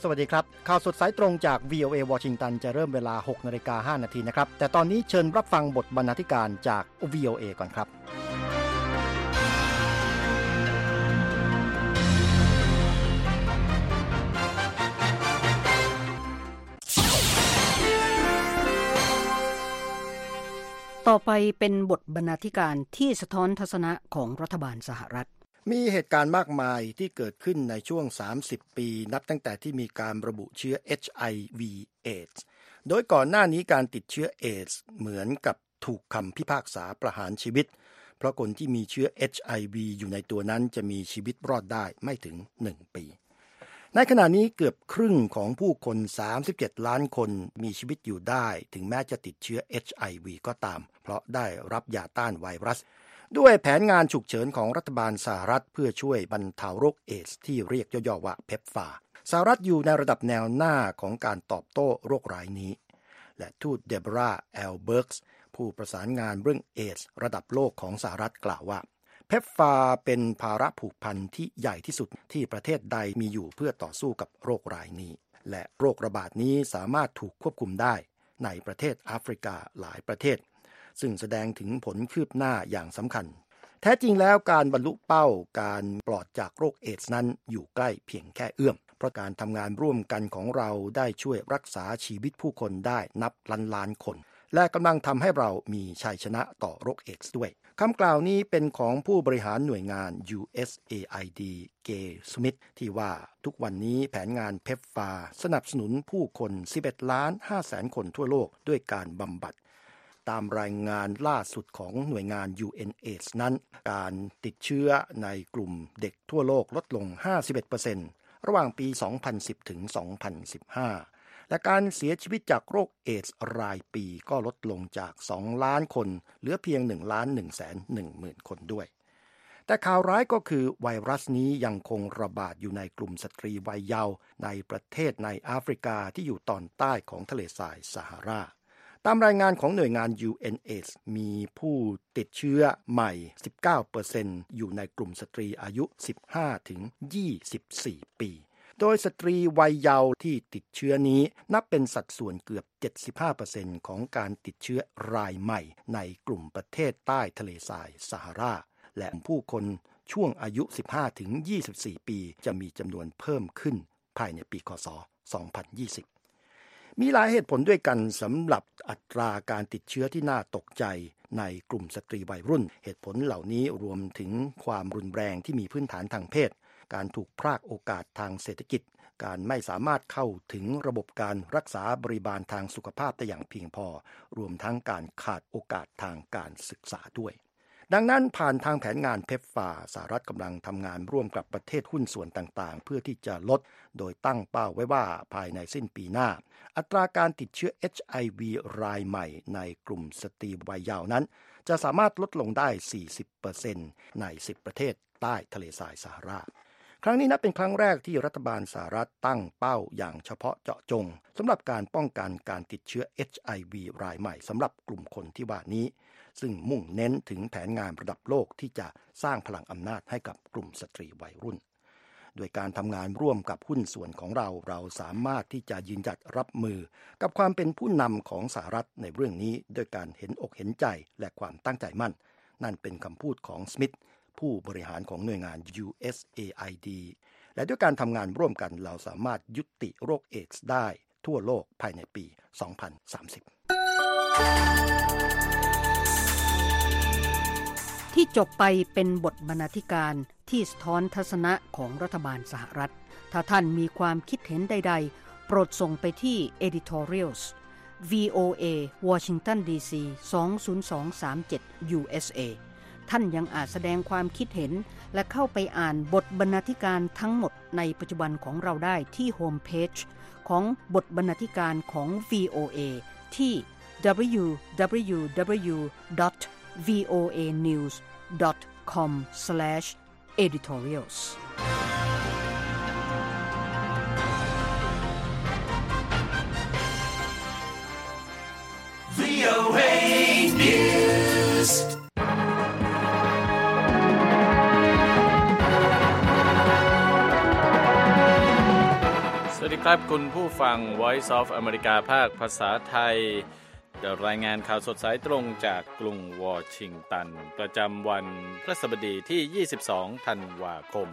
สวัสดีครับข่าวสดสายตรงจาก VOA วอชิงตันจะเริ่มเวลา 6:05 น.นะครับแต่ตอนนี้เชิญรับฟังบทบรรณาธิการจาก VOA ก่อนครับต่อไปเป็นบทบรรณาธิการที่สะท้อนทัศนะของรัฐบาลสหรัฐมีเหตุการณ์มากมายที่เกิดขึ้นในช่วง30ปีนับตั้งแต่ที่มีการระบุเชื้อ HIV AIDS โดยก่อนหน้านี้การติดเชื้อ AIDS เหมือนกับถูกคำพิพากษาประหารชีวิตเพราะคนที่มีเชื้อ HIV อยู่ในตัวนั้นจะมีชีวิตรอดได้ไม่ถึง1ปีในขณะนี้เกือบครึ่งของผู้คน37ล้านคนมีชีวิตอยู่ได้ถึงแม้จะติดเชื้อ HIV ก็ตามเพราะได้รับยาต้านไวรัสด้วยแผนงานฉุกเฉินของรัฐบาลสหรัฐเพื่อช่วยบรรเทาโรคเอดส์ที่เรียกย่อๆว่าเพปฟาสหรัฐอยู่ในระดับแนวหน้าของการตอบโต้โรคร้ายนี้และทูตเดโบราห์ แอลเบิร์กส์ผู้ประสานงานเรื่องเอดส์ระดับโลกของสหรัฐกล่าวว่าเพปฟาเป็นภาระผูกพันที่ใหญ่ที่สุดที่ประเทศใดมีอยู่เพื่อต่อสู้กับโรคร้ายนี้และโรคระบาดนี้สามารถถูกควบคุมได้ในประเทศแอฟริกาหลายประเทศซึ่งแสดงถึงผลคืบหน้าอย่างสำคัญแท้จริงแล้วการบรรลุเป้าการปลอดจากโรคเอดส์นั้นอยู่ใกล้เพียงแค่เอื้อมเพราะการทำงานร่วมกันของเราได้ช่วยรักษาชีวิตผู้คนได้นับล้านคนและกำลังทำให้เรามีชัยชนะต่อโรคเอดส์ด้วยคำกล่าวนี้เป็นของผู้บริหารหน่วยงาน USAID เกย์สมิธที่ว่าทุกวันนี้แผนงานเพปฟาสนับสนุนผู้คน 11.5 คนทั่วโลกด้วยการบำบัดตามรายงานล่าสุดของหน่วยงาน UNAIDS นั้นการติดเชื้อในกลุ่มเด็กทั่วโลกลดลง 51% ระหว่างปี 2010 ถึง 2015 และการเสียชีวิตจากโรคเอดส์รายปีก็ลดลงจาก 2 ล้านคนเหลือเพียง 1,110,000 คนด้วยแต่ข่าวร้ายก็คือไวรัสนี้ยังคงระบาดอยู่ในกลุ่มสตรีวัยเยาว์ในประเทศในแอฟริกาที่อยู่ตอนใต้ของทะเลทรายซาฮาราตามรายงานของหน่วยงาน UNAIDS มีผู้ติดเชื้อใหม่ 19% อยู่ในกลุ่มสตรีอายุ 15-24 ปี โดยสตรีวัยเยาว์ที่ติดเชื้อนี้นับเป็นสัดส่วนเกือบ 75% ของการติดเชื้อรายใหม่ในกลุ่มประเทศใต้ทะเลทรายซาฮาราและผู้คนช่วงอายุ 15-24 ปีจะมีจำนวนเพิ่มขึ้นภายในปีค.ศ. 2020มีหลายเหตุผลด้วยกันสำหรับอัตราการติดเชื้อที่น่าตกใจในกลุ่มสตรีวัยรุ่นเหตุผลเหล่านี้รวมถึงความรุนแรงที่มีพื้นฐานทางเพศการถูกพรากโอกาสทางเศรษฐกิจการไม่สามารถเข้าถึงระบบการรักษาบริบาลทางสุขภาพได้อย่างเพียงพอรวมทั้งการขาดโอกาสทางการศึกษาด้วยดังนั้นผ่านทางแผนงานเพปฟาสหรัฐกำลังทำงานร่วมกับประเทศหุ้นส่วนต่างๆเพื่อที่จะลดโดยตั้งเป้าไว้ว่าภายในสิ้นปีหน้าอัตราการติดเชื้อ HIV รายใหม่ในกลุ่มสตรีวัยเยาว์นั้นจะสามารถลดลงได้ 40% ใน10ประเทศใต้ทะเลทรายซาฮาราครั้งนี้นับเป็นครั้งแรกที่รัฐบาลสหรัฐตั้งเป้าอย่างเฉพาะเจาะจงสำหรับการป้องกันการติดเชื้อ HIV รายใหม่สำหรับกลุ่มคนที่ว่านี้ซึ่งมุ่งเน้นถึงแผนงานระดับโลกที่จะสร้างพลังอำนาจให้กับกลุ่มสตรีวัยรุ่นโดยการทำงานร่วมกับหุ้นส่วนของเราสามารถที่จะยืนหยัดรับมือกับความเป็นผู้นำของสหรัฐในเรื่องนี้ด้วยการเห็นอกเห็นใจและความตั้งใจมั่นนั่นเป็นคำพูดของสมิธผู้บริหารของหน่วยงาน USAID และด้วยการทำงานร่วมกันเราสามารถยุติโรคเอดส์ได้ทั่วโลกภายในปี 2030 ที่จบไปเป็นบทบรรณาธิการที่สะท้อนทัศนะของรัฐบาลสหรัฐถ้าท่านมีความคิดเห็นใดๆโปรดส่งไปที่ editorials VOA Washington DC 20237 USA ท่านยังอาจแสดงความคิดเห็นและเข้าไปอ่านบทบรรณาธิการทั้งหมดในปัจจุบันของเราได้ที่โฮมเพจของบทบรรณาธิการของ VOA ที่ www.voanews.com/editorials VOA News วัสดีครับคุณผู้ฟัง Voice of America ภาคภาษาไทยรายงานข่าวสดสายตรงจากกรุงวอชิงตันประจำวันพฤหัสบดีที่22ธันวาคม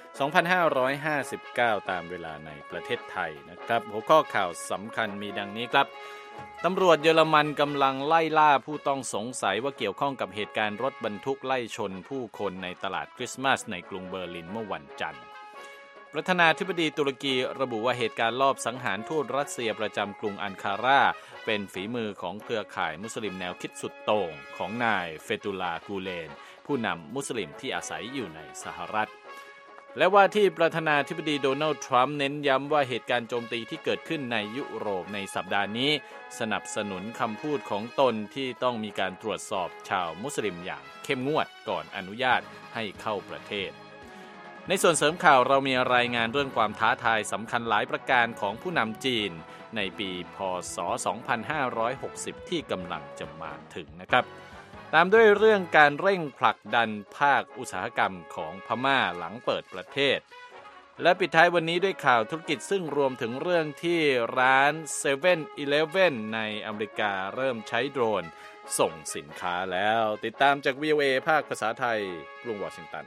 2559ตามเวลาในประเทศไทยนะครับหัวข้อข่าวสำคัญมีดังนี้ครับตำรวจเยอรมันกำลังไล่ล่าผู้ต้องสงสัยว่าเกี่ยวข้องกับเหตุการณ์รถบรรทุกไล่ชนผู้คนในตลาดคริสต์มาสในกรุงเบอร์ลินเมื่อวันจันทร์ประธานาธิบดีตุรกีระบุว่าเหตุการณ์ลอบสังหารทูตรัสเซียประจำกรุงอังการาเป็นฝีมือของเครือข่ายมุสลิมแนวคิดสุดโต่งของนายเฟตุลลาห์ กูเลนผู้นำมุสลิมที่อาศัยอยู่ในสหรัฐและว่าที่ประธานาธิบดีโดนัลด์ทรัมป์เน้นย้ำว่าเหตุการณ์โจมตีที่เกิดขึ้นในยุโรปในสัปดาห์นี้สนับสนุนคำพูดของตนที่ต้องมีการตรวจสอบชาวมุสลิมอย่างเข้มงวดก่อนอนุญาตให้เข้าประเทศในส่วนเสริมข่าวเรามีรายงานเรื่องความท้าทายสำคัญหลายประการของผู้นำจีนในปีพ.ศ. 2560 ที่กำลังจะมาถึงนะครับตามด้วยเรื่องการเร่งผลักดันภาคอุตสาหกรรมของพม่าหลังเปิดประเทศและปิดท้ายวันนี้ด้วยข่าวธุรกิจซึ่งรวมถึงเรื่องที่ร้าน 7-Eleven ในอเมริกาเริ่มใช้โดรนส่งสินค้าแล้วติดตามจาก VOA ภาคภาษาไทยกรุงวอชิงตัน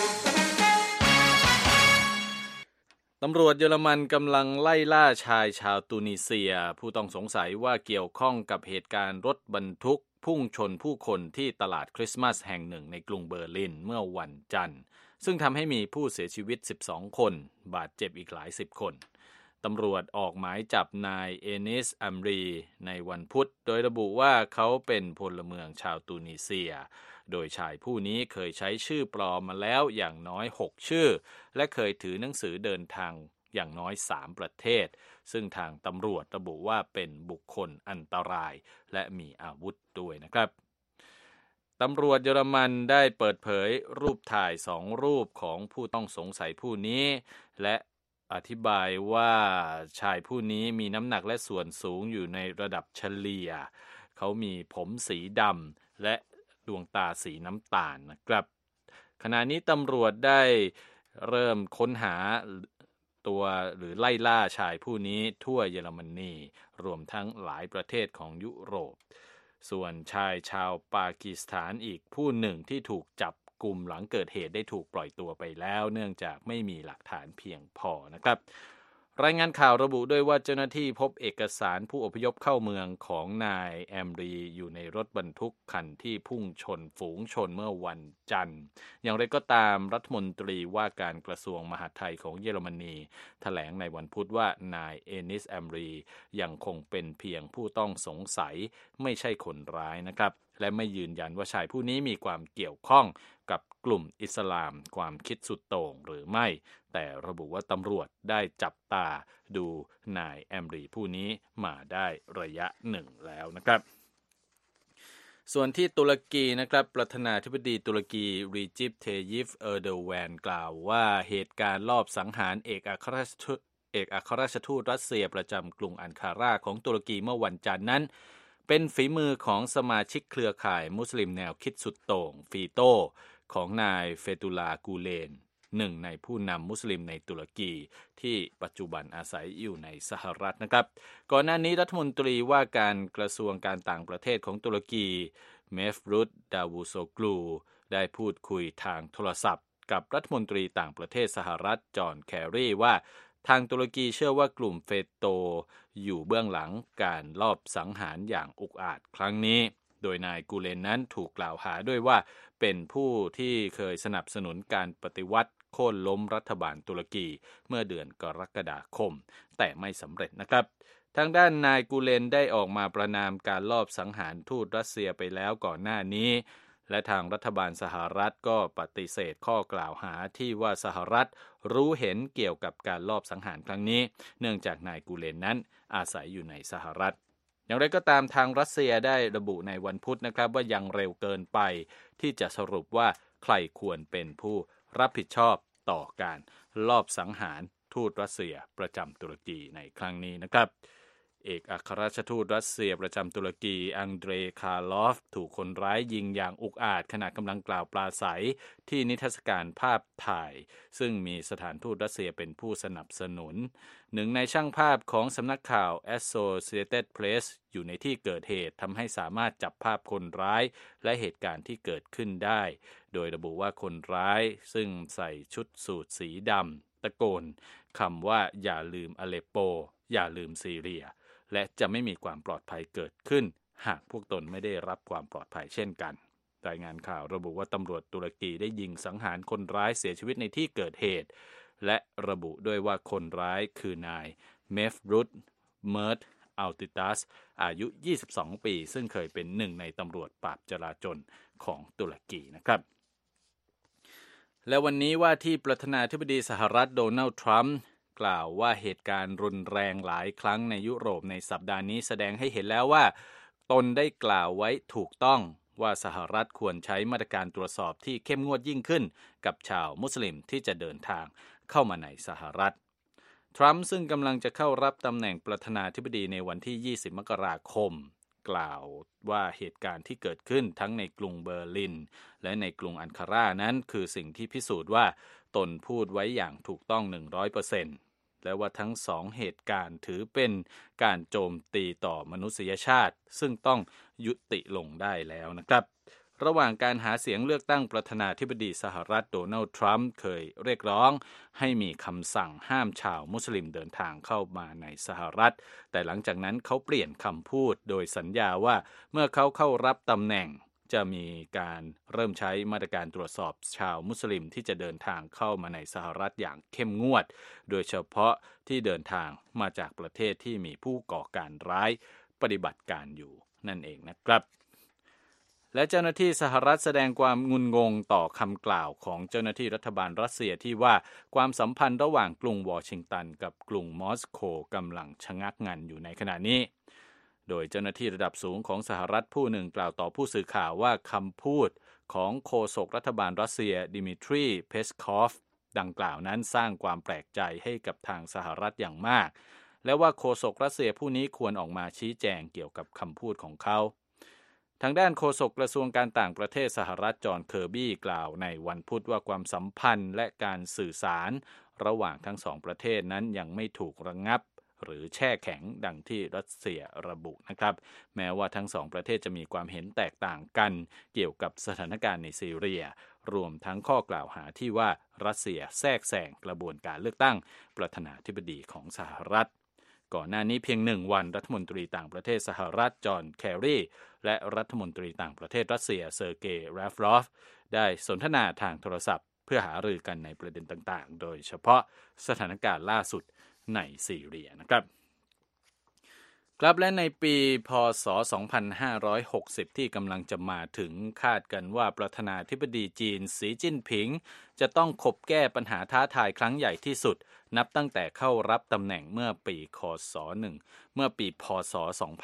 ตำรวจเยอรมันกำลังไล่ล่าชายชาวตูนิเซียผู้ต้องสงสัยว่าเกี่ยวข้องกับเหตุการณ์รถบรรทุกพุ่งชนผู้คนที่ตลาดคริสต์มาสแห่งหนึ่งในกรุงเบอร์ลินเมื่อวันจันทร์ซึ่งทำให้มีผู้เสียชีวิต12คนบาดเจ็บอีกหลายสิบคนตำรวจออกหมายจับนายเอนิสอัมรีในวันพุธโดยระบุว่าเขาเป็นพลเมืองชาวตูนิเซียโดยชายผู้นี้เคยใช้ชื่อปลอมมาแล้วอย่างน้อย6ชื่อและเคยถือหนังสือเดินทางอย่างน้อย3ประเทศซึ่งทางตำรวจระบุว่าเป็นบุคคลอันตรายและมีอาวุธด้วยนะครับตำรวจเยอรมันได้เปิดเผยรูปถ่าย2รูปของผู้ต้องสงสัยผู้นี้และอธิบายว่าชายผู้นี้มีน้ำหนักและส่วนสูงอยู่ในระดับเฉลี่ยเขามีผมสีดำและดวงตาสีน้ำตาลนะครับขณะนี้ตำรวจได้เริ่มค้นหาตัวหรือไล่ล่าชายผู้นี้ทั่วเยอรมนีรวมทั้งหลายประเทศของยุโรปส่วนชายชาวปากีสถานอีกผู้หนึ่งที่ถูกจับกุมหลังเกิดเหตุได้ถูกปล่อยตัวไปแล้วเนื่องจากไม่มีหลักฐานเพียงพอนะครับรายงานข่าวระบุด้วยว่าเจ้าหน้าที่พบเอกสารผู้อพยพเข้าเมืองของนายแอมรีอยู่ในรถบรรทุกคันที่พุ่งชนฝูงชนเมื่อวันจันทร์อย่างไรก็ตามรัฐมนตรีว่าการกระทรวงมหาดไทยของเยอรมนีแถลงในวันพุธว่านายเอนิสแอมรียังคงเป็นเพียงผู้ต้องสงสัยไม่ใช่คนร้ายนะครับและไม่ยืนยันว่าชายผู้นี้มีความเกี่ยวข้องกับกลุ่มอิสลามความคิดสุดโต่งหรือไม่แต่ระบุว่าตำรวจได้จับตาดูนายแอมรีผู้นี้มาได้ระยะหนึ่งแล้วนะครับส่วนที่ตุรกีนะครับประธานาธิบดีตุรกีรีจิป เทยิป เออร์โดแวนกล่าวว่าเหตุการณ์ลอบสังหารเอกอัครราชทูตรัสเซียประจำกรุงอังการาของตุรกีเมื่อวันจันทร์นั้นเป็นฝีมือของสมาชิกเครือข่ายมุสลิมแนวคิดสุดโต่งฟีโตของนายเฟตุลลาห์ กูเลนหนึ่งในผู้นำมุสลิมในตุรกีที่ปัจจุบันอาศัยอยู่ในสหรัฐนะครับก่อนหน้านี้รัฐมนตรีว่าการกระทรวงการต่างประเทศของตุรกีเมฟรุต ดาวูโซกลูได้พูดคุยทางโทรศัพท์กับรัฐมนตรีต่างประเทศสหรัฐจอห์นแครีว่าทางตุรกีเชื่อว่ากลุ่มเฟโตอยู่เบื้องหลังการลอบสังหารอย่างอุกอาจครั้งนี้โดยนายกูเลนนั้นถูกกล่าวหาด้วยว่าเป็นผู้ที่เคยสนับสนุนการปฏิวัติโค่นล้มรัฐบาลตุรกีเมื่อเดือนกรกฎาคมแต่ไม่สำเร็จนะครับทางด้านนายกูเลนได้ออกมาประณามการลอบสังหารทูตรัสเซียไปแล้วก่อนหน้านี้และทางรัฐบาลสหรัฐก็ปฏิเสธข้อกล่าวหาที่ว่าสหรัฐรู้เห็นเกี่ยวกับการลอบสังหารครั้งนี้เนื่องจากนายกูเลนนั้นอาศัยอยู่ในสหรัฐอย่างไรก็ตามทางรัสเซียได้ระบุในวันพุธนะครับว่ายังเร็วเกินไปที่จะสรุปว่าใครควรเป็นผู้รับผิดชอบต่อการลอบสังหารทูตรัสเซียประจำตุรกีในครั้งนี้นะครับเอกอัครราชทูตรัสเซียประจำตุรกีอังเดรคาร์ลอฟถูกคนร้ายยิงอย่างอุกอาจขณะกำลังกล่าวปราศัยที่นิทรรศการภาพถ่ายซึ่งมีสถานทูตรัสเซียเป็นผู้สนับสนุนหนึ่งในช่างภาพของสำนักข่าว Associated Press อยู่ในที่เกิดเหตุทำให้สามารถจับภาพคนร้ายและเหตุการณ์ที่เกิดขึ้นได้โดยระบุว่าคนร้ายซึ่งใส่ชุดสูทสีดำตะโกนคำว่าอย่าลืมอเลปโปอย่าลืมซีเรียและจะไม่มีความปลอดภัยเกิดขึ้นหากพวกตนไม่ได้รับความปลอดภัยเช่นกันรายงานข่าวระบุว่าตำรวจตุรกีได้ยิงสังหารคนร้ายเสียชีวิตในที่เกิดเหตุและระบุด้วยว่าคนร้ายคือนายเมฟรุตเมิร์ตอัลติตัสอายุ22ปีซึ่งเคยเป็นหนึ่งในตำรวจปราบจลาจลของตุรกีนะครับและวันนี้ว่าที่ประธานาธิบดีสหรัฐโดนัลด์ทรัมป์กล่าวว่าเหตุการณ์รุนแรงหลายครั้งในยุโรปในสัปดาห์นี้แสดงให้เห็นแล้วว่าตนได้กล่าวไว้ถูกต้องว่าสหรัฐควรใช้มาตรการตรวจสอบที่เข้มงวดยิ่งขึ้นกับชาวมุสลิมที่จะเดินทางเข้ามาในสหรัฐทรัมป์ซึ่งกำลังจะเข้ารับตำแหน่งประธานาธิบดีในวันที่20มกราคมกล่าวว่าเหตุการณ์ที่เกิดขึ้นทั้งในกรุงเบอร์ลินและในกรุงอันคารานั้นคือสิ่งที่พิสูจน์ว่าตนพูดไว้อย่างถูกต้อง 100% และว่าทั้งสองเหตุการณ์ถือเป็นการโจมตีต่อมนุษยชาติซึ่งต้องยุติลงได้แล้วนะครับระหว่างการหาเสียงเลือกตั้งประธานาธิบดีสหรัฐโดนัลด์ทรัมป์เคยเรียกร้องให้มีคำสั่งห้ามชาวมุสลิมเดินทางเข้ามาในสหรัฐแต่หลังจากนั้นเขาเปลี่ยนคำพูดโดยสัญญาว่าเมื่อเขาเข้ารับตำแหน่งจะมีการเริ่มใช้มาตรการตรวจสอบชาวมุสลิมที่จะเดินทางเข้ามาในสหรัฐอย่างเข้มงวดโดยเฉพาะที่เดินทางมาจากประเทศที่มีผู้ก่อการร้ายปฏิบัติการอยู่นั่นเองนะครับและเจ้าหน้าที่สหรัฐแสดงความงุนงงต่อคำกล่าวของเจ้าหน้าที่รัฐบาลรัสเซียที่ว่าความสัมพันธ์ระหว่างกรุงวอชิงตันกับกรุงมอสโกกำลังชะงักงันอยู่ในขณะนี้โดยเจ้าหน้าที่ระดับสูงของสหรัฐผู้หนึ่งกล่าวต่อผู้สื่อข่าวว่าคำพูดของโฆษกรัฐบาลรัสเซียดิมิทรีเพสคอฟดังกล่าวนั้นสร้างความแปลกใจให้กับทางสหรัฐอย่างมากและว่าโฆษกรัสเซียผู้นี้ควรออกมาชี้แจงเกี่ยวกับคำพูดของเขาทางด้านโฆษกกระทรวงการต่างประเทศสหรัฐจอห์นเคอร์บี้กล่าวในวันพุธว่าความสัมพันธ์และการสื่อสารระหว่างทั้งสองประเทศนั้นยังไม่ถูกระงับหรือแช่แข็งดังที่รัสเซียระบุนะครับแม้ว่าทั้งสองประเทศจะมีความเห็นแตกต่างกันเกี่ยวกับสถานการณ์ในซีเรียรวมทั้งข้อกล่าวหาที่ว่ารัสเซียแทรกแซงกระบวนการเลือกตั้งประธานาธิบดีของสหรัฐก่อนหน้านี้เพียง1วันรัฐมนตรีต่างประเทศสหรัฐจอห์นแครีและรัฐมนตรีต่างประเทศรัสเซียเซอร์เกย์ราฟรอฟได้สนทนาทางโทรศัพท์เพื่อหารือกันในประเด็นต่างๆโดยเฉพาะสถานการณ์ล่าสุดในซีเรียนะครับครับและในปีพ.ศ. 2560ที่กำลังจะมาถึงคาดกันว่าประธานาธิบดีจีนสีจิ้นผิงจะต้องขบแก้ปัญหาท้าทายครั้งใหญ่ที่สุดนับตั้งแต่เข้ารับตำแหน่งเมื่อปีค.ศ. เมื่อปีพ.ศ.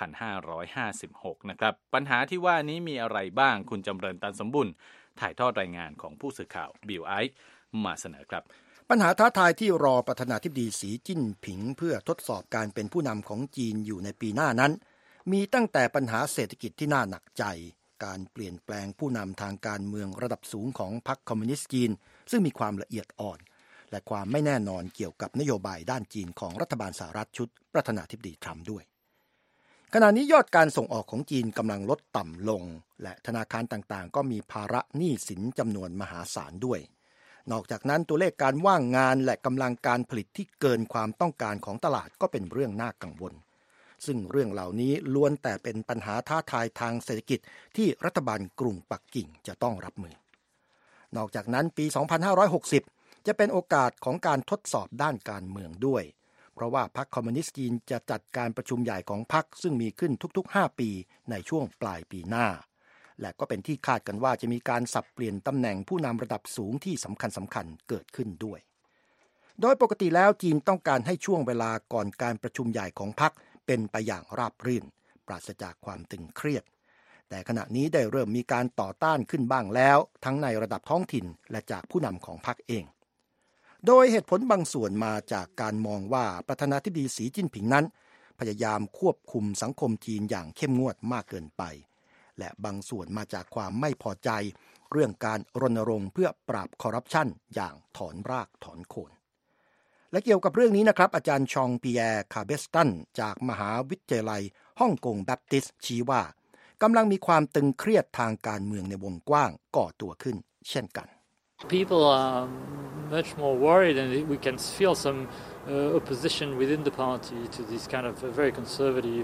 2556นะครับปัญหาที่ว่านี้มีอะไรบ้างคุณจำเริญตันสมบุญถ่ายทอดรายงานของผู้สื่อข่าวบิลไอซ์มาเสนอครับปัญหาท้าทายที่รอประธานาธิบดีสีจิ้นผิงเพื่อทดสอบการเป็นผู้นำของจีนอยู่ในปีหน้านั้นมีตั้งแต่ปัญหาเศรษฐกิจที่น่าหนักใจการเปลี่ยนแปลงผู้นำทางการเมืองระดับสูงของพรรคคอมมิวนิสต์จีนซึ่งมีความละเอียดอ่อนและความไม่แน่นอนเกี่ยวกับนโยบายด้านจีนของรัฐบาลสหรัฐชุดประธานาธิบดีทรัมป์ด้วยขณะนี้ยอดการส่งออกของจีนกำลังลดต่ำลงและธนาคารต่างๆก็มีภาระหนี้สินจำนวนมหาศาลด้วยนอกจากนั้นตัวเลขการว่างงานและกำลังการผลิตที่เกินความต้องการของตลาดก็เป็นเรื่องน่ากังวลซึ่งเรื่องเหล่านี้ล้วนแต่เป็นปัญหาท้าทายทางเศรษฐกิจที่รัฐบาลกรุงปักกิ่งจะต้องรับมือนอกจากนั้นปี 2560 จะเป็นโอกาสของการทดสอบด้านการเมืองด้วยเพราะว่าพรรคคอมมิวนิสต์จีนจะจัดการประชุมใหญ่ของพรรคซึ่งมีขึ้นทุกๆ5ปีในช่วงปลายปีหน้าและก็เป็นที่คาดกันว่าจะมีการสับเปลี่ยนตำแหน่งผู้นำระดับสูงที่สำคัญเกิดขึ้นด้วยโดยปกติแล้วจีนต้องการให้ช่วงเวลาก่อนการประชุมใหญ่ของพรรคเป็นไปอย่างราบรื่นปราศจากความตึงเครียดแต่ขณะนี้ได้เริ่มมีการต่อต้านขึ้นบ้างแล้วทั้งในระดับท้องถิ่นและจากผู้นำของพรรคเองโดยเหตุผลบางส่วนมาจากการมองว่าประธานาธิบดีสีจิ้นผิงนั้นพยายามควบคุมสังคมจีนอย่างเข้มงวดมากเกินไปและบางส่วนมาจากความไม่พอใจเรื่องการรณรงค์เพื่อปราบคอร์รัปชันอย่างถอนรากถอนโคนและเกี่ยวกับเรื่องนี้นะครับอาจารย์ชองปีแอร์คาเบสตันจากมหาวิทยาลัยฮ่องกงแบปติสต์ชี้ว่ากำลังมีความตึงเครียดทางการเมืองในวงกว้างก่อตัวขึ้นเช่นกัน People are much more worried and we can feel some opposition within the party to this kind of very conservative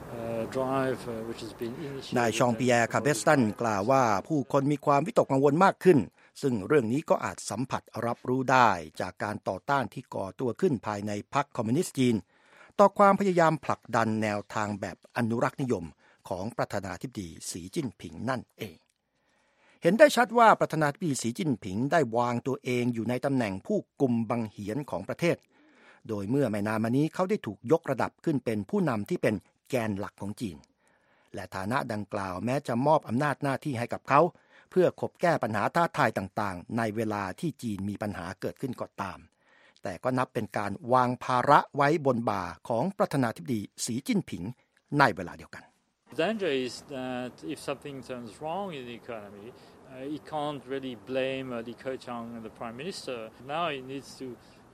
drive which has been initiated นายชองปีแอร์คาเบสตันกล่าวว่าผู้คนมีความวิตกกังวลมากขึ้นซึ่งเรื่องนี้ก็อาจสัมผัสรับรู้ได้จากการต่อต้านที่ก่อตัวขึ้นภายในพรรคคอมมิวนิสต์จีนต่อความพยายามผลักดันแนวทางแบบอนุรักษ์นิยมของประธานาธิบดีสีจิ้นผิงนั่นเองเห็นได้ชัดว่าประธานาธิบดีสีจิ้นผิงได้วางตัวเองอยู่ในตำแหน่งผู้กุมบังเหียนของประเทศโดยเมื่อไม่นานมานี้เขาได้ถูกยกระดับขึ้นเป็นผู้นำที่เป็นแกนหลักของจีนและฐานะดังกล่าวแม้จะมอบอำนาจหน้าที่ให้กับเขาเพื่อขบแก้ปัญหาท้าทายต่างๆในเวลาที่จีนมีปัญหาเกิดขึ้นก็ตามแต่ก็นับเป็นการวางภาระไว้บนบ่าของประธานาธิบดีสีจิ้นผิงในเวลาเดียวกัน The danger is that if something turns wrong in the economy, he can't really blame Li Keqiang, the Prime Minister. Now he needs to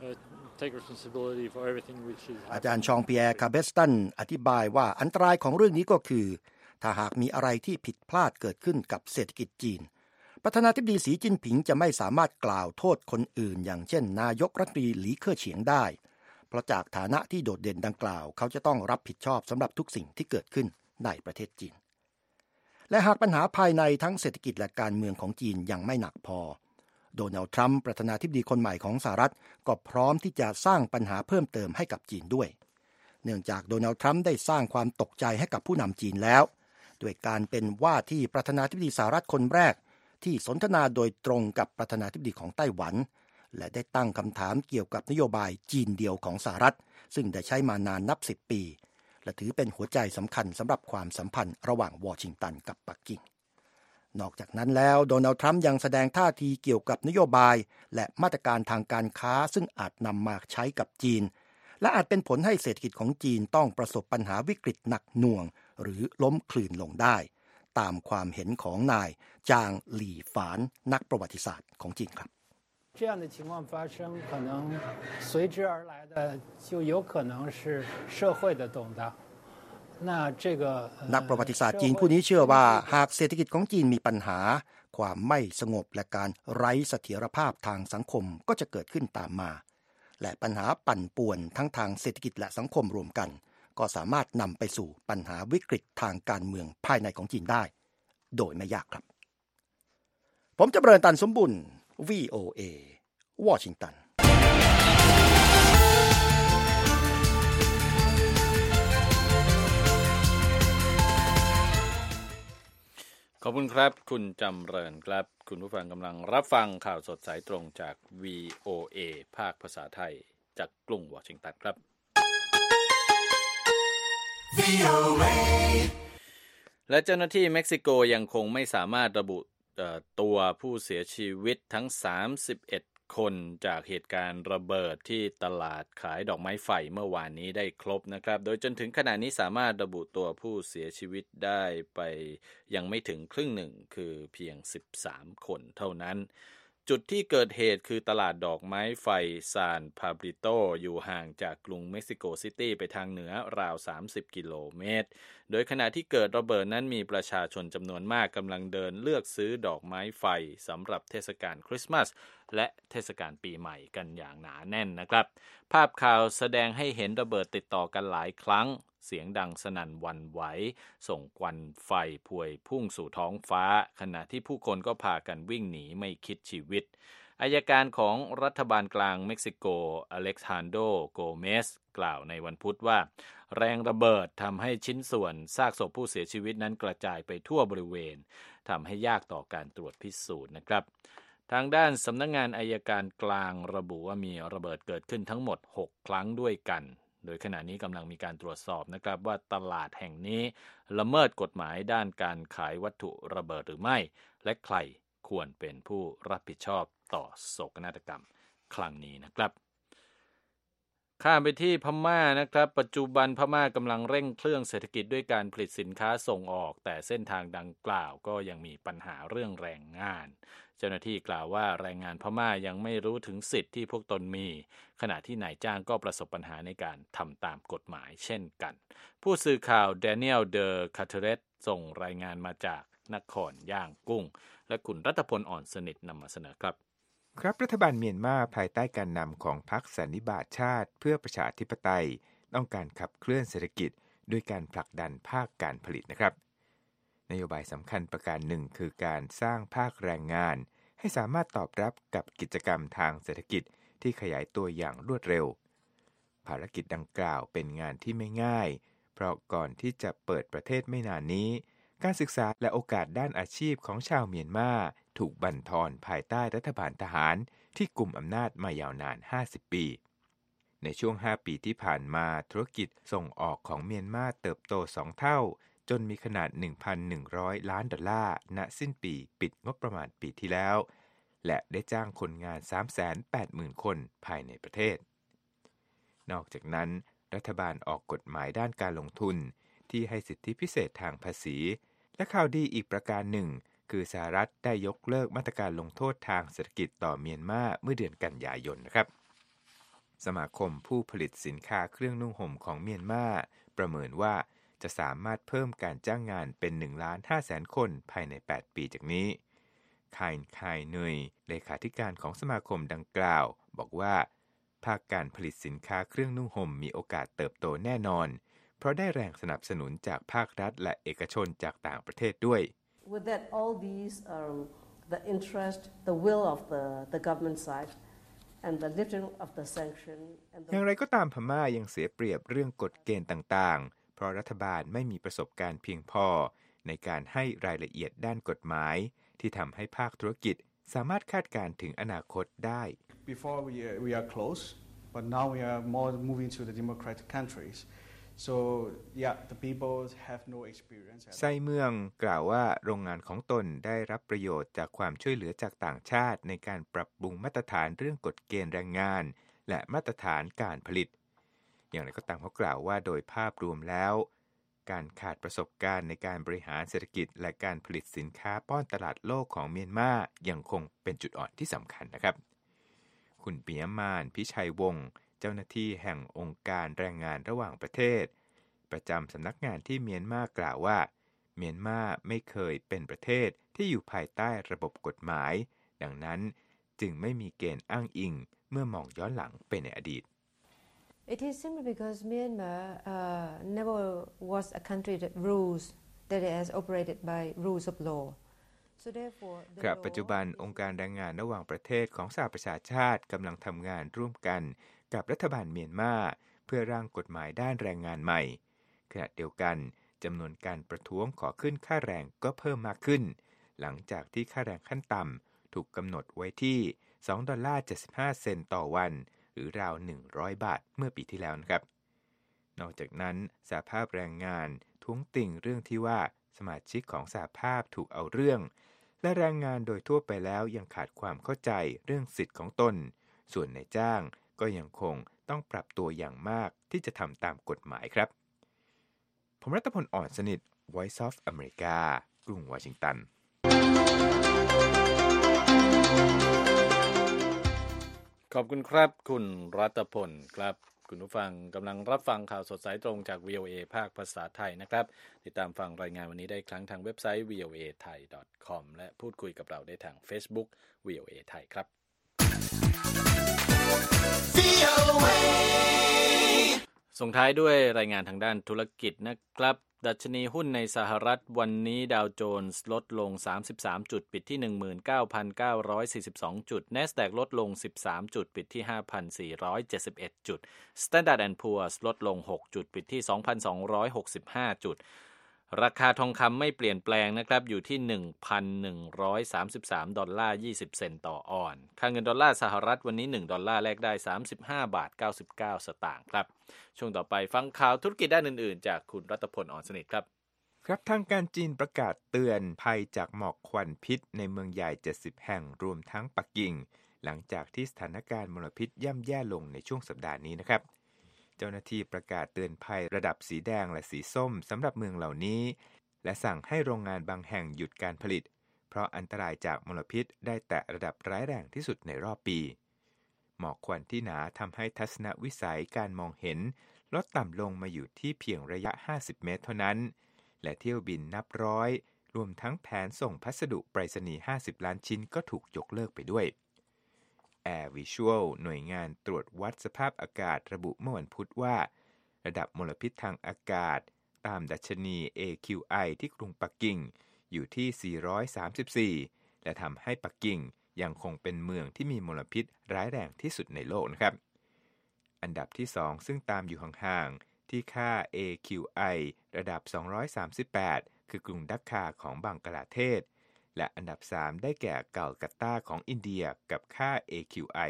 take responsibility for everything which is happening. อาจารย์ชองปีแอร์คาเบสตันอธิบายว่าอันตรายของเรื่องนี้ก็คือถ้าหากมีอะไรที่ผิดพลาดเกิดขึ้นกับเศรษฐกิจจีนประธานาธิบดีสีจิ้นผิงจะไม่สามารถกล่าวโทษคนอื่นอย่างเช่นนายกรัฐมนตรีหลีเค่อเฉียงได้เพราะจากฐานะที่โดดเด่นดังกล่าวเขาจะต้องรับผิดชอบสำหรับทุกสิ่งที่เกิดขึ้นในประเทศจีนและหากปัญหาภายในทั้งเศรษฐกิจและการเมืองของจีนยังไม่หนักพอโดนัลด์ทรัมป์ประธานาธิบดีคนใหม่ของสหรัฐก็พร้อมที่จะสร้างปัญหาเพิ่มเติมให้กับจีนด้วยเนื่องจากโดนัลด์ทรัมป์ได้สร้างความตกใจให้กับผู้นำจีนแล้วด้วยการเป็นว่าที่ประธานาธิบดีสหรัฐคนแรกที่สนทนาโดยตรงกับประธานาธิบดีของไต้หวันและได้ตั้งคำถามเกี่ยวกับนโยบายจีนเดียวของสหรัฐซึ่งได้ใช้มานานนับ10 ปีและถือเป็นหัวใจสำคัญสำหรับความสัมพันธ์ระหว่างวอชิงตันกับปักกิ่งนอกจากนั้นแล้วโดนัลด์ทรัมป์ยังแสดงท่าทีเกี่ยวกับนโยบายและมาตรการทางการค้าซึ่งอาจนำมาใช้กับจีนและอาจเป็นผลให้เศรษฐกิจของจีนต้องประสบปัญหาวิกฤตหนักหน่วงหรือล้มคลื่นลงได้ตามความเห็นของนายจางหลี่ฝานนักประวัติศาสตร์ของจีนครับ这样的情况发生，可能随之而来的就有可能是社会的动荡。那这个นักประวัติศาสตร์จีนผู้นี้เชื่อว่าหากเศรษฐกิจของจีนมีปัญหาความไม่สงบและการไร้เสถียรภาพทางสังคมก็จะเกิดขึ้นตามมาและปัญหาปั่นป่วนทั้งทางเศรษฐกิจและสังคมรวมกันก็สามารถนำไปสู่ปัญหาวิกฤตทางการเมืองภายในของจีนได้โดยไม่ยากครับผมจำเริญตันสมบุญ VOA วอชิงตันขอบคุณครับคุณจำเริญครับคุณผู้ฟังกำลังรับฟังข่าวสดสายตรงจาก VOA ภาคภาษาไทยจากกรุงวอชิงตันครับ และเจ้าหน้าที่เม็กซิโกยังคงไม่สามารถระบุตัวผู้เสียชีวิตทั้ง31คนจากเหตุการณ์ระเบิดที่ตลาดขายดอกไม้ไฟเมื่อวานนี้ได้ครบนะครับโดยจนถึงขณะนี้สามารถระบุตัวผู้เสียชีวิตได้ไปยังไม่ถึงครึ่งหนึ่งคือเพียง13คนเท่านั้นจุดที่เกิดเหตุคือตลาดดอกไม้ไฟซานพาบริโตอยู่ห่างจากกรุงเม็กซิโกซิตี้ไปทางเหนือราว30กิโลเมตรโดยขณะที่เกิดระเบิดนั้นมีประชาชนจำนวนมากกำลังเดินเลือกซื้อดอกไม้ไฟสำหรับเทศกาลคริสต์มาสและเทศกาลปีใหม่กันอย่างหนาแน่นนะครับภาพข่าวแสดงให้เห็นระเบิดติดต่อกันหลายครั้งเสียงดังสนั่นหวั่นไหวส่งควันไฟพวยพุ่งสู่ท้องฟ้าขณะที่ผู้คนก็พากันวิ่งหนีไม่คิดชีวิตอัยการของรัฐบาลกลางเม็กซิโกอเล็กซานโดโกเมสกล่าวในวันพุธว่าแรงระเบิดทำให้ชิ้นส่วนซากศพผู้เสียชีวิตนั้นกระจายไปทั่วบริเวณทำให้ยากต่อการตรวจพิสูจน์นะครับทางด้านสำนักงานอัยการกลางระบุว่ามีระเบิดเกิดขึ้นทั้งหมด6ครั้งด้วยกันโดยขณะนี้กำลังมีการตรวจสอบนะครับว่าตลาดแห่งนี้ละเมิดกฎหมายด้านการขายวัตถุระเบิดหรือไม่และใครควรเป็นผู้รับผิดชอบต่อโศกนาฏกรรมครั้งนี้นะครับข้ามไปที่พม่านะครับปัจจุบันพม่ากำลังเร่งเครื่องเศรษฐกิจด้วยการผลิตสินค้าส่งออกแต่เส้นทางดังกล่าวก็ยังมีปัญหาเรื่องแรงงานเจ้าหน้าที่กล่าวว่าแรงงานพม่ายังไม่รู้ถึงสิทธิ์ที่พวกตนมีขณะที่นายจ้างก็ประสบปัญหาในการทำตามกฎหมายเช่นกันผู้สื่อข่าวแดเนียล เดอคาเทเรตส่งรายงานมาจากนครย่างกุ้งและคุณรัตพลอ่อนสนิทนำมาเสนอครับครับรัฐบาลเมียนมาภายใต้การนำของพรรคสันนิบาตชาติเพื่อประชาธิปไตยต้องการขับเคลื่อนเศรษฐกิจด้วยการผลักดันภาคการผลิตนะครับนโยบายสำคัญประการหนึ่งคือการสร้างภาคแรงงานให้สามารถตอบรับกับกิจกรรมทางเศรษฐกิจที่ขยายตัวอย่างรวดเร็วภารกิจดังกล่าวเป็นงานที่ไม่ง่ายเพราะก่อนที่จะเปิดประเทศไม่นานนี้การศึกษาและโอกาสด้านอาชีพของชาวเมียนมาถูกบั่นทอนภายใต้รัฐบาลทหารที่กุมอำนาจมายาวนาน50 ปีในช่วง5 ปีที่ผ่านมาธุรกิจส่งออกของเมียนมาเติบโต2 เท่าจนมีขนาด $1,100 ล้านณสิ้นปีปิดงบประมาณปีที่แล้วและได้จ้างคนงาน 380,000 คนภายในประเทศนอกจากนั้นรัฐบาลออกกฎหมายด้านการลงทุนที่ให้สิทธิพิเศษทางภาษีและข่าวดีอีกประการหนึ่งคือสหรัฐได้ยกเลิกมาตรการลงโทษทางเศรษฐกิจต่อเมียนมาเมื่อเดือนกันยายนนะครับสมาคมผู้ผลิตสินค้าเครื่องนุ่งห่มของเมียนมาประเมินว่าจะสามารถเพิ่มการจ้างงานเป็น 1,500,000 คนภายใน8 ปีจากนี้คายเนยเลขาธิการของสมาคมดังกล่าวบอกว่าภาคการผลิตสินค้าเครื่องนุ่งห่มมีโอกาสเติบโตแน่นอนเพราะได้แรงสนับสนุนจากภาครัฐและเอกชนจากต่างประเทศด้วย With that, all these the interest, the will of the government side, and the lifting of the sanction. อย่างไรก็ตามพม่ายังเสียเปรียบเรื่องกฎเกณฑ์ต่างๆเพราะรัฐบาลไม่มีประสบการณ์เพียงพอในการให้รายละเอียดด้านกฎหมายที่ทำให้ภาคธุรกิจสามารถคาดการณ์ถึงอนาคตได้ Before we are close, but now we are more moving to the democratic countries.So yeah, the people have no experience. ไซเมืองกล่าวว่าโรงงานของตนได้รับประโยชน์จากความช่วยเหลือจากต่างชาติในการปรับปรุงมาตรฐานเรื่องกฎเกณฑ์แรงงานและมาตรฐานการผลิตอย่างไรก็ตามเขากล่าวว่าโดยภาพรวมแล้วการขาดประสบการณ์ในการบริหารเศรษฐกิจและการผลิตสินค้าป้อนตลาดโลกของเมียนมายังคงเป็นจุดอ่อนที่สำคัญนะครับคุณปิยมานพิชัยวงศ์เจ้าหน้าที่แห่งองค์การแรงงานระหว่างประเทศประจำสำนักงานที่เมียนมากล่าวว่าเมียนมาไม่เคยเป็นประเทศที่อยู่ภายใต้ระบบกฎหมายดังนั้นจึงไม่มีเกณฑ์อ้างอิงเมื่อมองย้อนหลังไปในอดีต It is simply because Myanmar never was a country that has operated by rules of law. ครับปัจจุบันองค์การแรงงานระหว่างประเทศของสหประชาชาติกำลังทำงานร่วมกันกับรัฐบาลเมียนมาเพื่อร่างกฎหมายด้านแรงงานใหม่ขณะเดียวกันจำนวนการประท้วงขอขึ้นค่าแรงก็เพิ่มมากขึ้นหลังจากที่ค่าแรงขั้นต่ำถูกกำหนดไว้ที่ $2.75 ต่อวันหรือราว100 บาทเมื่อปีที่แล้วนะครับนอกจากนั้นสหภาพแรงงานท้วงติ่งเรื่องที่ว่าสมาชิกของสหภาพถูกเอาเรื่องและแรงงานโดยทั่วไปแล้วยังขาดความเข้าใจเรื่องสิทธิ์ของตนส่วนนายจ้างก็ยังคงต้องปรับตัวอย่างมากที่จะทำตามกฎหมายครับผมรัตพลอ่อนสนิท Voice of America กรุงวอชิงตันขอบคุณครับคุณรัตพลครับคุณผู้ฟังกำลังรับฟังข่าวสดสายตรงจาก VOA ภาคภาษาไทยนะครับติดตามฟังรายงานวันนี้ได้ครั้งทางเว็บไซต์ voathai.com และพูดคุยกับเราได้ทาง Facebook VOA ไทยครับส่งท้ายด้วยรายงานทางด้านธุรกิจนะครับดัชนีหุ้นในสหรัฐวันนี้ดาวโจนส์ลดลง33จุดปิดที่ 19,942 จุด NASDAQ ลดลง13จุดปิดที่ 5,471 จุด Standard & Poor's ลดลง6จุดปิดที่ 2,265 จุดราคาทองคำไม่เปลี่ยนแปลงนะครับอยู่ที่ $1,133.20 ต่อออนซ์ค่าเงินดอลลาร์สหรัฐวันนี้$1แลกได้35.99 สตางค์ครับช่วงต่อไปฟังข่าวธุรกิจด้านอื่นๆจากคุณรัตพลอ่อนสนิทครับครับทางการจีนประกาศเตือนภัยจากหมอกควันพิษในเมืองใหญ่70แห่งรวมทั้งปักกิ่งหลังจากที่สถานการณ์มลพิษย่ำแย่ลงในช่วงสัปดาห์นี้นะครับจ้าหน้าที่ประกาศเตือนภัยระดับสีแดงและสีส้มสำหรับเมืองเหล่านี้และสั่งให้โรงงานบางแห่งหยุดการผลิตเพราะอันตรายจากมลพิษได้แตะระดับร้ายแรงที่สุดในรอบปีหมอกควันที่หนาทำให้ทัศนวิสัยการมองเห็นลดต่ำลงมาอยู่ที่เพียงระยะ50 เมตรเท่านั้นและเที่ยวบินนับร้อยรวมทั้งแผนส่งพัสดุไปรษณีย์50 ล้านชิ้นก็ถูกยกเลิกไปด้วย Air Visual หน่วยงานตรวจวัดสภาพอากาศระบุเมื่อวันพุธว่าระดับมลพิษทางอากาศตามดัชนี AQI ที่กรุงปักกิ่งอยู่ที่ 434 และทำให้ปักกิ่งยังคงเป็นเมืองที่มีมลพิษร้ายแรงที่สุดในโลกนะครับอันดับที่2ซึ่งตามอยู่ห่างๆที่ค่า AQI ระดับ238คือกรุงดักคาของบังกลาเทศและอันดับ3ได้แก่กัลกัตตาของอินเดียกับค่า AQI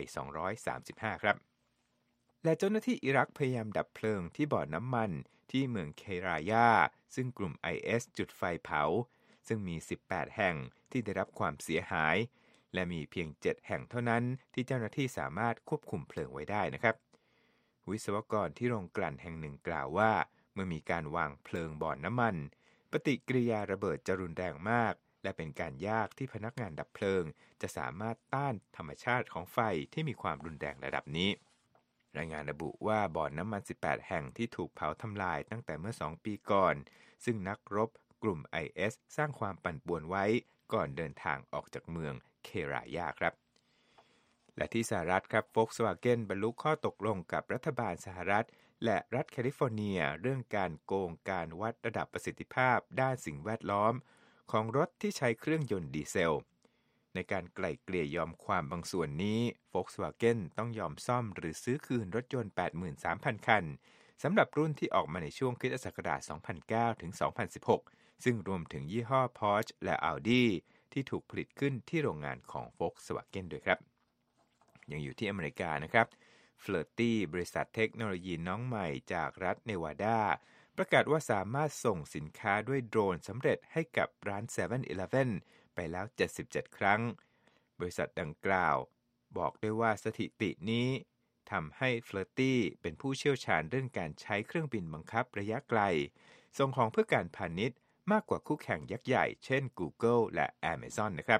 235ครับและเจ้าหน้าที่อิรักพยายามดับเพลิงที่บ่อน้ำมันที่เมืองเครายาซึ่งกลุ่ม IS จุดไฟเผาซึ่งมี18แห่งที่ได้รับความเสียหายและมีเพียง7แห่งเท่านั้นที่เจ้าหน้าที่สามารถควบคุมเพลิงไว้ได้นะครับวิศวกรที่โรงกลั่นแห่งหนึ่งกล่าวว่าเมื่อมีการวางเพลิงบ่อน้ำมันปฏิกิริยาระเบิดจะรุนแรงมากและเป็นการยากที่พนักงานดับเพลิงจะสามารถต้านธรรมชาติของไฟที่มีความรุนแรงระดับนี้รายงานระบุว่าบ่อน้ำมัน18แห่งที่ถูกเผาทำลายตั้งแต่เมื่อ2 ปีก่อนซึ่งนักรบกลุ่ม IS สร้างความปั่นป่วนไว้ก่อนเดินทางออกจากเมืองเครายาครับและที่สหรัฐครับ Volkswagen บรรลุข้อตกลงกับรัฐบาลสหรัฐและรัฐแคลิฟอร์เนียเรื่องการโกงการวัดระดับประสิทธิภาพด้านสิ่งแวดล้อมของรถที่ใช้เครื่องยนต์ดีเซลในการไกล่เกลี่ยยอมความบางส่วนนี้ Volkswagen ต้องยอมซ่อมหรือซื้อคืนรถยนต์ 83,000 คันสำหรับรุ่นที่ออกมาในช่วงคริสตศักราช 2009 ถึง 2016 ซึ่งรวมถึงยี่ห้อ Porsche และ Audi ที่ถูกผลิตขึ้นที่โรงงานของ Volkswagen ด้วยครับยังอยู่ที่อเมริกานะครับ Flirty บริษัทเทคโนโลยีน้องใหม่จากรัฐเนวาดาประกาศว่าสามารถส่งสินค้าด้วยโดรนสำเร็จให้กับร้าน 7-Eleven ไปแล้ว77 ครั้งบริษัทดังกล่าวบอกด้วยว่าสถิตินี้ทำให้ Flirty เป็นผู้เชี่ยวชาญเรื่องการใช้เครื่องบินบังคับระยะไกลส่งของเพื่อการพาณิชย์มากกว่าคู่แข่งยักษ์ใหญ่เช่น Google และ Amazon นะครับ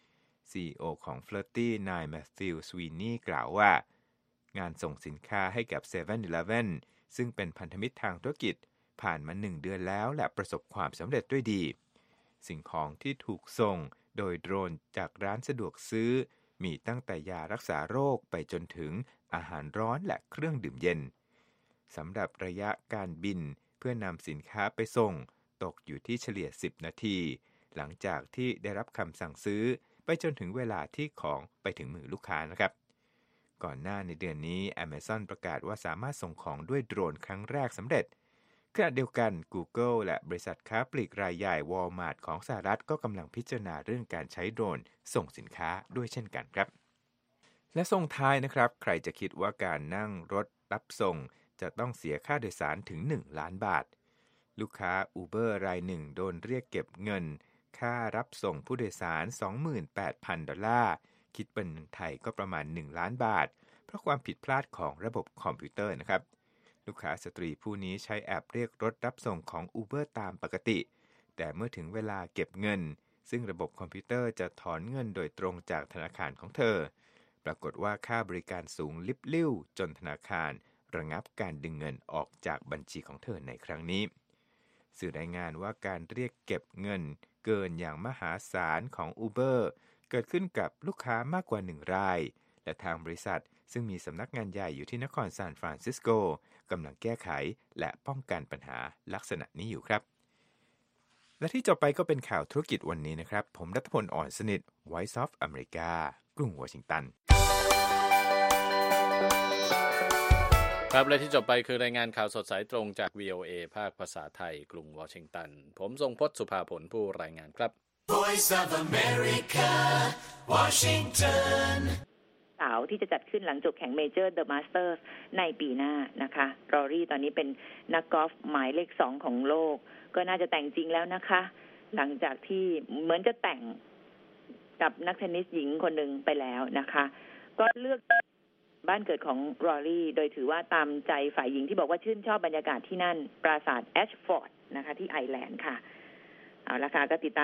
CEO ของ Flirty นาย Matthew Sweeney กล่าวว่างานส่งสินค้าให้กับ 7-Eleven ซึ่งเป็นพันธมิตรทางธุรกิจผ่านมา1 เดือนแล้วและประสบความสำเร็จด้วยดีสิ่งของที่ถูกส่งโดยโดรนจากร้านสะดวกซื้อมีตั้งแต่ยารักษาโรคไปจนถึงอาหารร้อนและเครื่องดื่มเย็นสำหรับระยะการบินเพื่อนำสินค้าไปส่งตกอยู่ที่เฉลี่ย10 นาทีหลังจากที่ได้รับคำสั่งซื้อไปจนถึงเวลาที่ของไปถึงมือลูกค้านะครับก่อนหน้าในเดือนนี้ Amazon ประกาศว่าสามารถส่งของด้วยโดรนครั้งแรกสำเร็จขณะเดียวกัน Google และบริษัทค้าปลีกรายใหญ่ Walmart ของสหรัฐก็กำลังพิจารณาเรื่องการใช้โดรนส่งสินค้าด้วยเช่นกันครับและส่งท้ายนะครับใครจะคิดว่าการนั่งรถรับส่งจะต้องเสียค่าโดยสารถึง1 ล้านบาทลูกค้า Uber รายหนึ่งโดนเรียกเก็บเงินค่ารับส่งผู้โดยสาร $28,000 คิดเป็นเงินไทยก็ประมาณ1 ล้านบาทเพราะความผิดพลาดของระบบคอมพิวเตอร์นะครับลูกค้าสตรีผู้นี้ใช้แอปเรียกรถรับส่งของ Uber ตามปกติแต่เมื่อถึงเวลาเก็บเงินซึ่งระบบคอมพิวเตอร์จะถอนเงินโดยตรงจากธนาคารของเธอปรากฏว่าค่าบริการสูงลิบลิ่วจนธนาคารระงับการดึงเงินออกจากบัญชีของเธอในครั้งนี้สื่อรายงานว่าการเรียกเก็บเงินเกินอย่างมหาศาลของ Uber เกิดขึ้นกับลูกค้ามากกว่า1 รายและทางบริษัทซึ่งมีสำนักงานใหญ่อยู่ที่นครซานฟรานซิสโกกำลังแก้ไขและป้องกันปัญหาลักษณะนี้อยู่ครับและที่จบไปก็เป็นข่าวธุรกิจวันนี้นะครับผมรัฐพล อ่อนสนิท Voice of America กรุงวอชิงตันครับและที่จบไปคือรายงานข่าวสดสายตรงจาก VOA ภาคภาษาไทยกรุงวอชิงตันผมทรงพจน์สุภาผลผู้รายงานครับ Voice of America Washington สาวที่จะจัดขึ้นหลังจบแข่งเมเจอร์ The Masters ในปีหน้านะคะรอรี่ตอนนี้เป็นนักกอล์ฟหมายเลข2ของโลกก็น่าจะแต่งจริงแล้วนะคะหลังจากที่เหมือนจะแต่งกับนักเทนนิสหญิงคนหนึ่งไปแล้วนะคะก็เลือกบ้านเกิดของรอรี่โดยถือว่าตามใจฝ่ายหญิงที่บอกว่าชื่นชอบบรรยากาศที่นั่นปราสาทแอชฟอร์ดนะคะที่ไอร์แลนด์ค่ะเอาละค่ะก็ติดตาม